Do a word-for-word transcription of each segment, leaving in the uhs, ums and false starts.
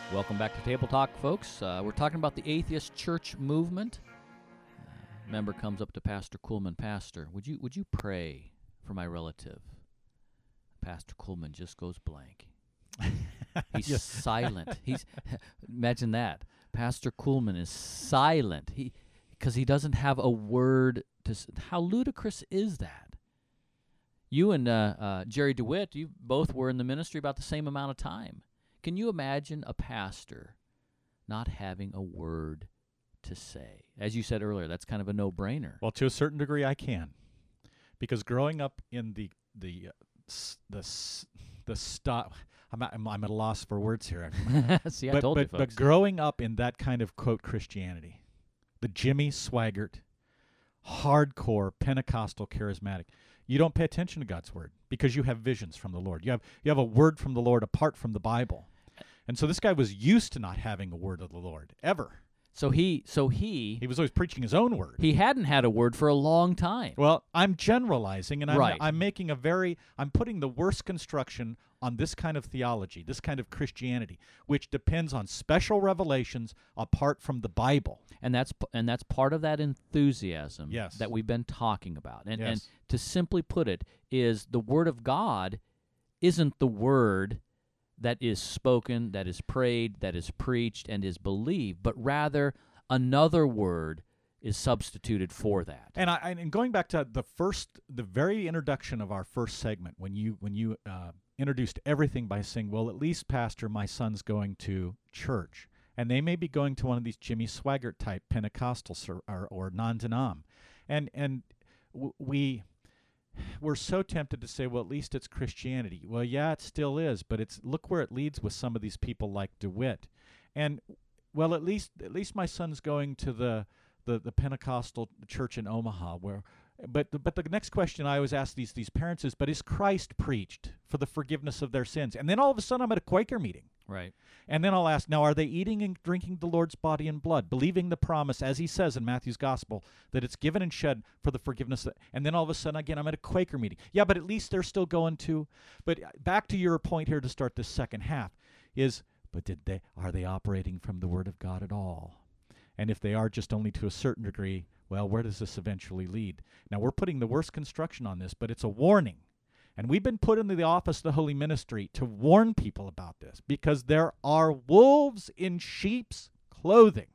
Welcome back to Table Talk, folks. Uh, we're talking about the atheist church movement. Uh, member comes up to Pastor Kuhlman. Pastor, would you would you pray for my relative? Pastor Kuhlman just goes blank. He's Yes. silent. He's imagine that. Pastor Kuhlman is silent. He because he doesn't have a word to. s- How ludicrous is that? You and uh, uh, Jerry DeWitt, you both were in the ministry about the same amount of time. Can you imagine a pastor not having a word to say? As you said earlier, that's kind of a no-brainer. Well, to a certain degree, I can, because growing up in the the uh, s- the s- the stop, I'm at, I'm, I'm at a loss for words here. See, I but told but, you, folks. but growing up in that kind of quote Christianity, the Jimmy Swaggart, hardcore Pentecostal charismatic, you don't pay attention to God's word because you have visions from the Lord. You have you have a word from the Lord apart from the Bible. And so this guy was used to not having a word of the Lord ever. so he, so he, He was always preaching his own word. he hadn't had a word for a long time. Well, I'm generalizing, and I'm, Right. I'm making a very, I'm putting the worst construction on this kind of theology, this kind of Christianity, which depends on special revelations apart from the Bible. And that's p- and that's part of that enthusiasm Yes. that we've been talking about. And and Yes. to simply put it, is the word of God isn't the word that is spoken, that is prayed, that is preached, and is believed, but rather another word is substituted for that. And I and going back to the first, the very introduction of our first segment, when you when you uh, introduced everything by saying, "Well, at least, Pastor, my son's going to church, and they may be going to one of these Jimmy Swaggart type Pentecostals or or, or non-denom," and and w- we. We're so tempted to say, well, at least it's Christianity. Well, yeah, it still is, but it's look where it leads with some of these people like DeWitt. And well, at least at least my son's going to the the, the Pentecostal church in Omaha where but the, but the next question I always ask these these parents is, but is Christ preached for the forgiveness of their sins? And then all of a sudden I'm at a Quaker meeting. Right. And then I'll ask, now, are they eating and drinking the Lord's body and blood, believing the promise, as he says in Matthew's gospel, that it's given and shed for the forgiveness? Of, and then all of a sudden, again, I'm at a Quaker meeting. Yeah, but at least they're still going to. But back to your point here to start this second half is, but did they are they operating from the Word of God at all? And if they are just only to a certain degree, well, where does this eventually lead? Now, we're putting the worst construction on this, but it's a warning. And we've been put into the office of the Holy Ministry to warn people about this because there are wolves in sheep's clothing.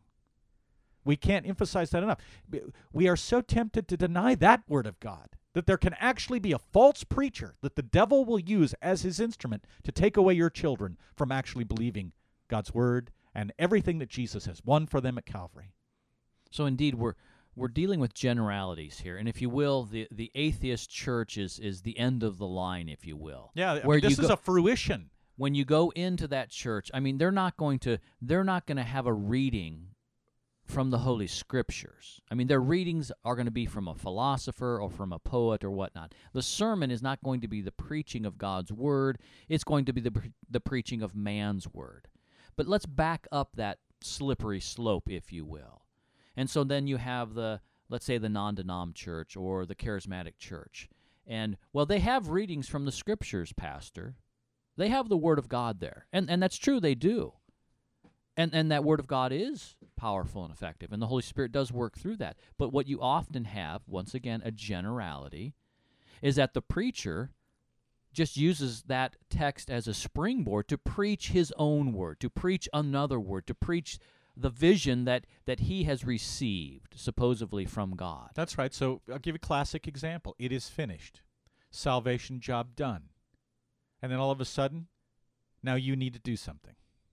We can't emphasize that enough. We are so tempted to deny that word of God, that there can actually be a false preacher that the devil will use as his instrument to take away your children from actually believing God's word and everything that Jesus has won for them at Calvary. So indeed, we're we're dealing with generalities here, and if you will, the the atheist church is is the end of the line, if you will. Yeah, I Where mean, this you is go- a fruition. When you go into that church, I mean, they're not going to they're not going to have a reading from the Holy Scriptures. I mean, their readings are going to be from a philosopher or from a poet or whatnot. The sermon is not going to be the preaching of God's word. It's going to be the pre- the preaching of man's word. But let's back up that slippery slope, if you will. And so then you have the, let's say, the non-denom church or the charismatic church. And, well, they have readings from the Scriptures, Pastor. They have the Word of God there. And and that's true, they do. And and that Word of God is powerful and effective, and the Holy Spirit does work through that. But what you often have, once again, a generality, is that the preacher just uses that text as a springboard to preach his own word, to preach another word, to preach the vision that, that he has received, supposedly from God. That's right. So I'll give you a classic example. It is finished. Salvation job done. And then all of a sudden, now you need to do something.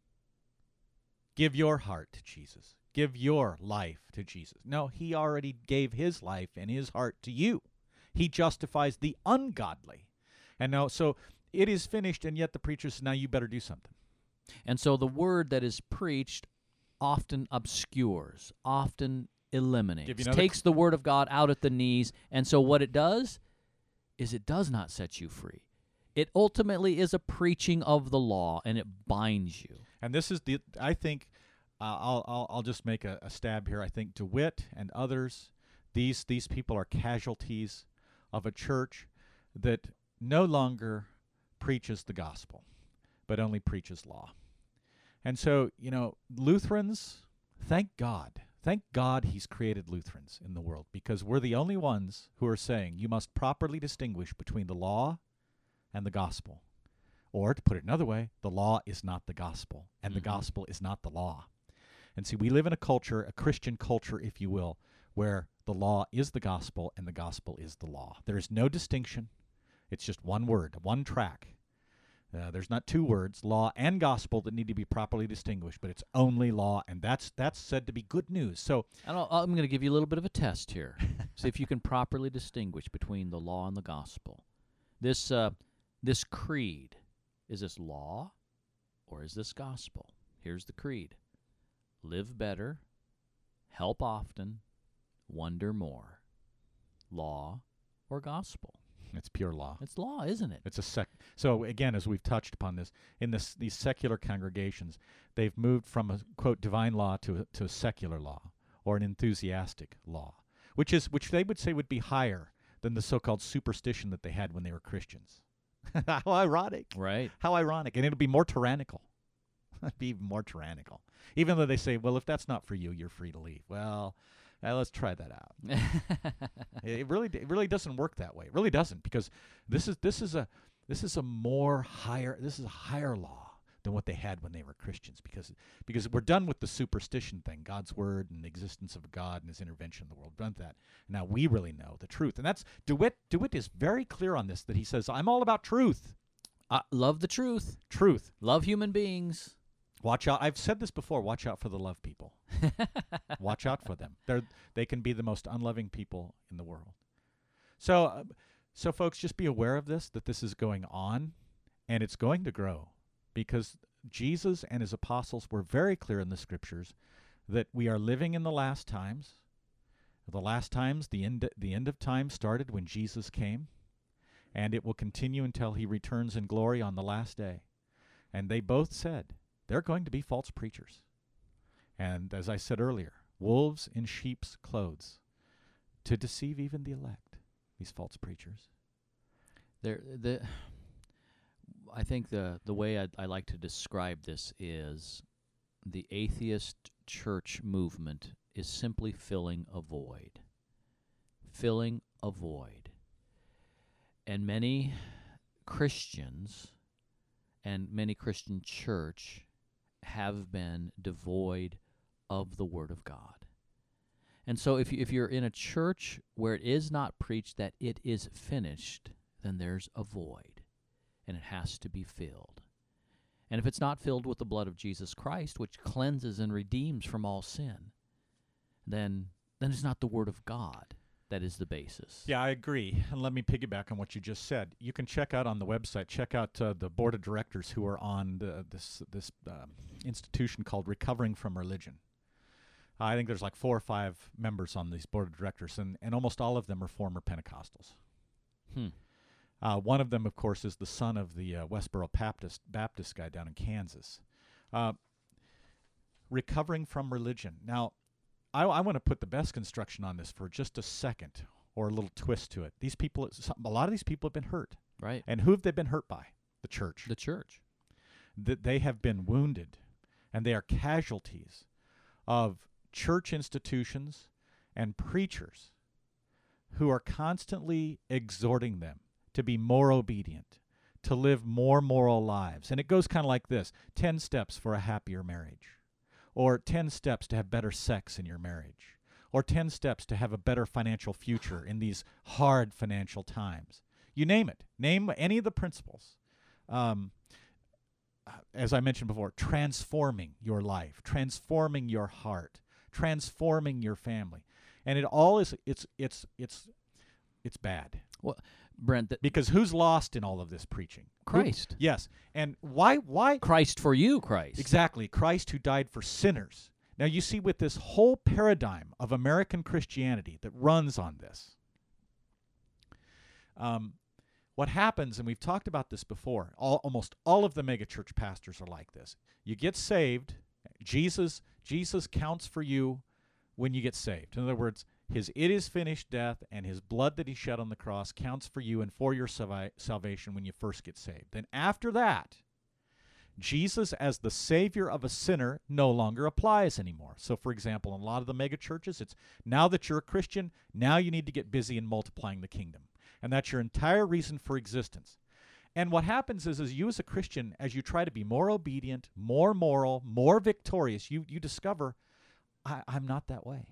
Give your heart to Jesus. Give your life to Jesus. No, he already gave his life and his heart to you. He justifies the ungodly. And now, so it is finished, and yet the preacher says, now you better do something. And so the word that is preached often obscures, often eliminates, Give you another takes the word of God out at the knees. And so what it does is it does not set you free. It ultimately is a preaching of the law, and it binds you. And this is the, I think, uh, I'll, I'll I'll just make a, a stab here. I think DeWitt and others, these these people are casualties of a church that no longer preaches the gospel, but only preaches law. And so, you know, Lutherans, thank God. Thank God he's created Lutherans in the world, because we're the only ones who are saying you must properly distinguish between the law and the gospel. Or, to put it another way, the law is not the gospel, and Mm-hmm. the gospel is not the law. And see, we live in a culture, a Christian culture, if you will, where the law is the gospel and the gospel is the law. There is no distinction. It's just one word, one track. Uh, there's not two words, law and gospel, that need to be properly distinguished, but it's only law, and that's that's said to be good news. So I don't, I'm going to give you a little bit of a test here. See if you can properly distinguish between the law and the gospel. This uh, this creed, is this law or is this gospel? Here's the creed. Live better, help often, wonder more. Law or gospel? it's pure law. It's law, isn't it? It's a sec. So again, as we've touched upon this, in this these secular congregations, they've moved from a quote divine law to a, to a secular law, or an enthusiastic law, which is which they would say would be higher than the so-called superstition that they had when they were Christians. How ironic! Right. How ironic! And it'll be more tyrannical. It'd be even more tyrannical. Even though they say, well, if that's not for you, you're free to leave. Well, uh, let's try that out. It really, it really doesn't work that way. It really doesn't, because this is this is a this is a more higher this is a higher law than what they had when they were Christians, because because we're done with the superstition thing, God's word and the existence of God and His intervention in the world. We're done with that. Now we really know the truth, and that's DeWitt. DeWitt is very clear on this. That he says, "I'm all about truth, Uh, love the truth. truth. Love human beings. Watch out." I've said this before. Watch out for the love people. Watch out for them. They're they can be the most unloving people in the world. So, uh, so folks, just be aware of this, that this is going on, and it's going to grow, because Jesus and His apostles were very clear in the Scriptures that we are living in the last times. The last times, the end, the end of time started when Jesus came, and it will continue until He returns in glory on the last day. And they both said they're going to be false preachers. And as I said earlier, wolves in sheep's clothes, to deceive even the elect, these false preachers. There, the, I think the the way I'd, I like to describe this is the atheist church movement is simply filling a void. Filling a void. And many Christians and many Christian church have been devoid of the Word of God. And so if you, if you're in a church where it is not preached that it is finished, then there's a void, and it has to be filled. And if it's not filled with the blood of Jesus Christ, which cleanses and redeems from all sin, then then it's not the Word of God that is the basis. Yeah, I agree. And let me piggyback on what you just said. You can check out on the website, check out uh, the board of directors who are on the, this this uh, institution called Recovering from Religion. I think there's like four or five members on these board of directors, and, and almost all of them are former Pentecostals. Hmm. Uh, one of them, of course, is the son of the uh, Westboro Baptist, Baptist guy down in Kansas. Uh, recovering from religion. Now, I, I want to put the best construction on this for just a second, or a little twist to it. These people, a lot of these people have been hurt. Right. And who have they been hurt by? The church. The church. That they have been wounded, and they are casualties of church institutions and preachers who are constantly exhorting them to be more obedient, to live more moral lives. And it goes kind of like this: ten steps for a happier marriage, or ten steps to have better sex in your marriage, or ten steps to have a better financial future in these hard financial times. You name it. Name any of the principles. Um, as I mentioned before, transforming your life, transforming your heart, transforming your family. And it all is, it's, it's, it's, it's bad. Well, Brent, th- Because who's lost in all of this preaching? Who- Christ. yes. And why, why? Christ for you, Christ. Exactly. Christ who died for sinners. Now you see, with this whole paradigm of American Christianity that runs on this, um, what happens, and we've talked about this before, all, almost all of the megachurch pastors are like this. You get saved, Jesus, Jesus counts for you when you get saved. In other words, His "it is finished" death and His blood that He shed on the cross counts for you and for your salva- salvation when you first get saved. Then after that, Jesus as the Savior of a sinner no longer applies anymore. So, for example, in a lot of the mega churches, it's now that you're a Christian, now you need to get busy in multiplying the kingdom. And that's your entire reason for existence. And what happens is, is you as a Christian, as you try to be more obedient, more moral, more victorious, you, you discover, I, I'm not that way.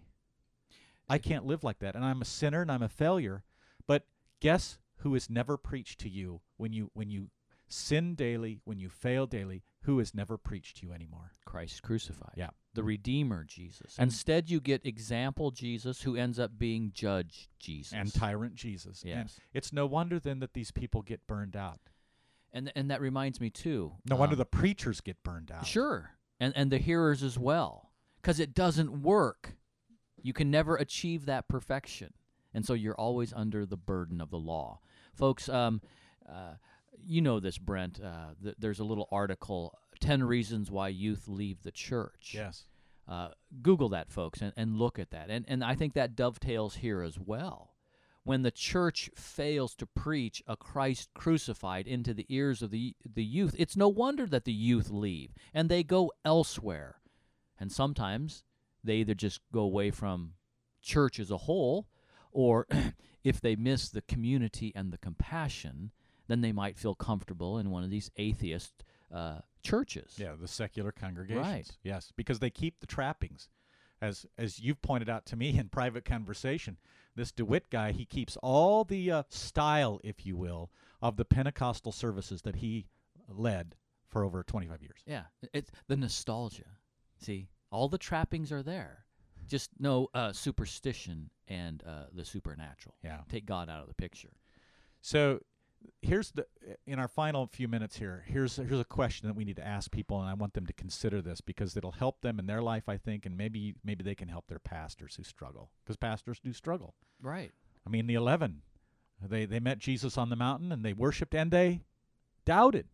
I can't live like that. And I'm a sinner and I'm a failure. But guess who is never preached to you when you when you sin daily, when you fail daily, who is never preached to you anymore? Christ crucified. Yeah. The Redeemer Jesus. And- Instead, you get example Jesus, who ends up being Judge Jesus. And tyrant Jesus. Yes. And it's no wonder then that these people get burned out. And and that reminds me, too. No wonder um, the preachers get burned out. Sure. And, and the hearers as well. Because it doesn't work. You can never achieve that perfection. And so you're always under the burden of the law. Folks, um, uh, you know this, Brent. Uh, th- there's a little article, ten Reasons Why Youth Leave the Church. Yes. Uh, Google that, folks, and, and look at that. And, and I think that dovetails here as well. When the church fails to preach a Christ crucified into the ears of the, the youth, it's no wonder that the youth leave, and they go elsewhere. And sometimes they either just go away from church as a whole, or if they miss the community and the compassion, then they might feel comfortable in one of these atheist uh, churches. Yeah, the secular congregations. Right. Yes, because they keep the trappings. As as you've pointed out to me in private conversation, this DeWitt guy, he keeps all the uh, style, if you will, of the Pentecostal services that he led for over twenty-five years. Yeah, it's the nostalgia. See, all the trappings are there. Just no uh, superstition and uh, the supernatural. Yeah. Take God out of the picture. So here's the in our final few minutes here, here's here's a question that we need to ask people, and I want them to consider this because it'll help them in their life, I think, and maybe maybe they can help their pastors who struggle, because pastors do struggle. Right. I mean, the eleven, they they met Jesus on the mountain and they worshipped and they doubted.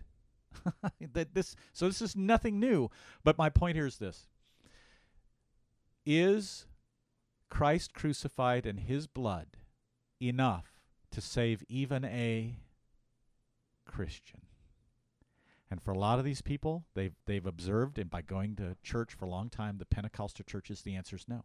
that this so this is nothing new, but my point here is this. Is Christ crucified and his blood enough to save even a Christian? And for a lot of these people, they've they've observed, and by going to church for a long time, the Pentecostal churches, the answer is no.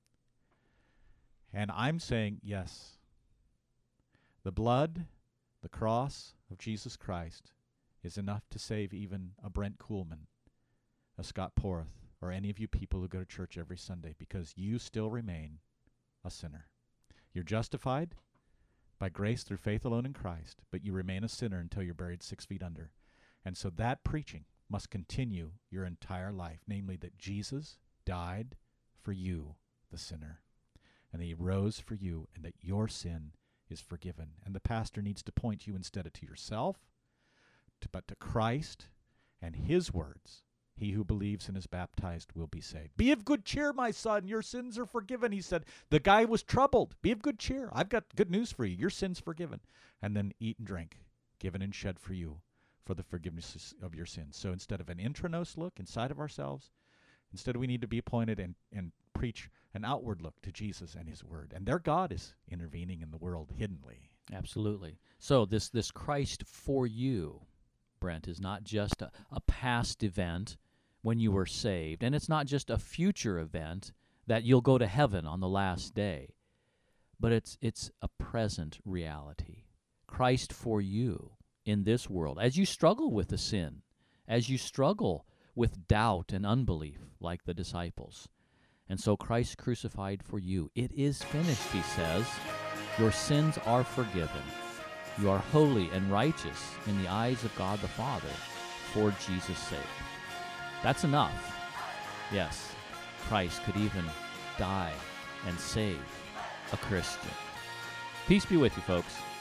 And I'm saying yes. The blood, the cross of Jesus Christ is enough to save even a Brent Kuhlman, a Scott Porth, or any of you people who go to church every Sunday, because you still remain a sinner. You're justified by grace through faith alone in Christ, but you remain a sinner until you're buried six feet under. And so that preaching must continue your entire life, namely that Jesus died for you, the sinner, and that he rose for you, and that your sin is forgiven. And the pastor needs to point you instead of to yourself, to, but to Christ and his words. He who believes and is baptized will be saved. Be of good cheer, my son. Your sins are forgiven. He said, the guy was troubled. Be of good cheer. I've got good news for you. Your sin's forgiven. And then eat and drink, given and shed for you for the forgiveness of your sins. So instead of an intranos look inside of ourselves, instead we need to be appointed and, and preach an outward look to Jesus and his word. And their God is intervening in the world hiddenly. Absolutely. So this this Christ for you, Brent, is not just a, a past event when you were saved, and it's not just a future event that you'll go to heaven on the last day, but it's it's a present reality. Christ for you in this world, as you struggle with the sin, as you struggle with doubt and unbelief like the disciples. And so Christ crucified for you. It is finished, he says. Your sins are forgiven. You are holy and righteous in the eyes of God the Father for Jesus' sake. That's enough. Yes, Christ could even die and save a Christian. Peace be with you, folks.